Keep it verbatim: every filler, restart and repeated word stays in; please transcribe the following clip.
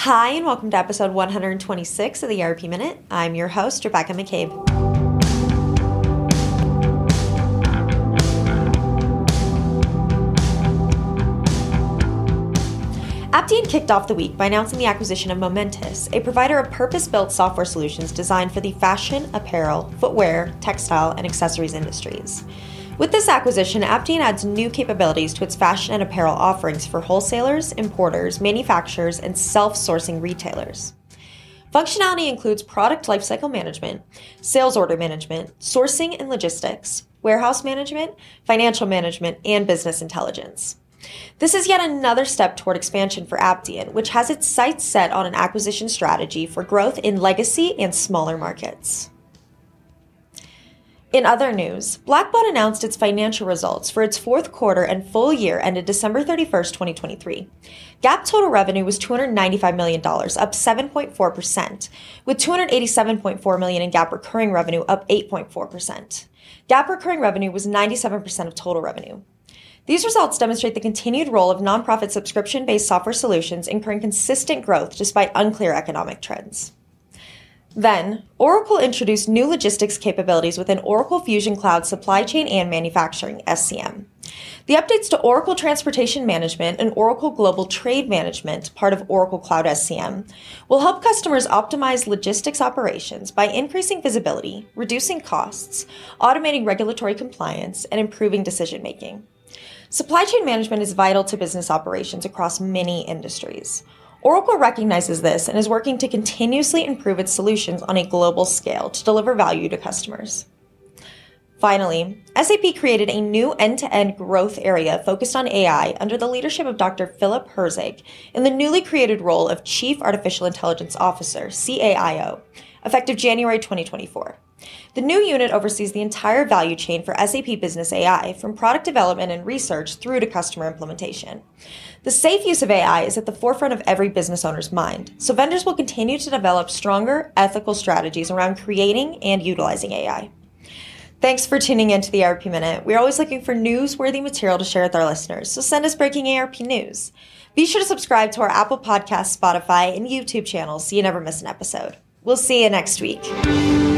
Hi, and welcome to episode one hundred twenty-six of the E R P Minute. I'm your host, Rebecca McCabe. Aptean kicked off the week by announcing the acquisition of Momentus, a provider of purpose-built software solutions designed for the fashion, apparel, footwear, textile, and accessories industries. With this acquisition, Aptean adds new capabilities to its fashion and apparel offerings for wholesalers, importers, manufacturers, and self-sourcing retailers. Functionality includes product lifecycle management, sales order management, sourcing and logistics, warehouse management, financial management, and business intelligence. This is yet another step toward expansion for Aptean, which has its sights set on an acquisition strategy for growth in legacy and smaller markets. In other news, Blackbaud announced its financial results for its fourth quarter and full year ended December thirty-first, twenty twenty-three. GAAP total revenue was two hundred ninety-five million dollars, up seven point four percent, with two hundred eighty-seven point four million dollars in GAAP recurring revenue, up eight point four percent. GAAP recurring revenue was ninety-seven percent of total revenue. These results demonstrate the continued role of nonprofit subscription-based software solutions incurring consistent growth despite unclear economic trends. Then, Oracle introduced new logistics capabilities within Oracle Fusion Cloud Supply Chain and Manufacturing, S C M. The updates to Oracle Transportation Management and Oracle Global Trade Management, part of Oracle Cloud S C M, will help customers optimize logistics operations by increasing visibility, reducing costs, automating regulatory compliance, and improving decision-making. Supply chain management is vital to business operations across many industries. Oracle recognizes this and is working to continuously improve its solutions on a global scale to deliver value to customers. Finally, S A P created a new end-to-end growth area focused on A I under the leadership of Doctor Philip Herzig in the newly created role of Chief Artificial Intelligence Officer, C A I O, effective January twenty twenty-four. The new unit oversees the entire value chain for S A P Business A I, from product development and research through to customer implementation. The safe use of A I is at the forefront of every business owner's mind, so vendors will continue to develop stronger, ethical strategies around creating and utilizing A I. Thanks for tuning in to the E R P Minute. We're always looking for newsworthy material to share with our listeners, so send us breaking E R P news. Be sure to subscribe to our Apple Podcasts, Spotify, and YouTube channels so you never miss an episode. We'll see you next week.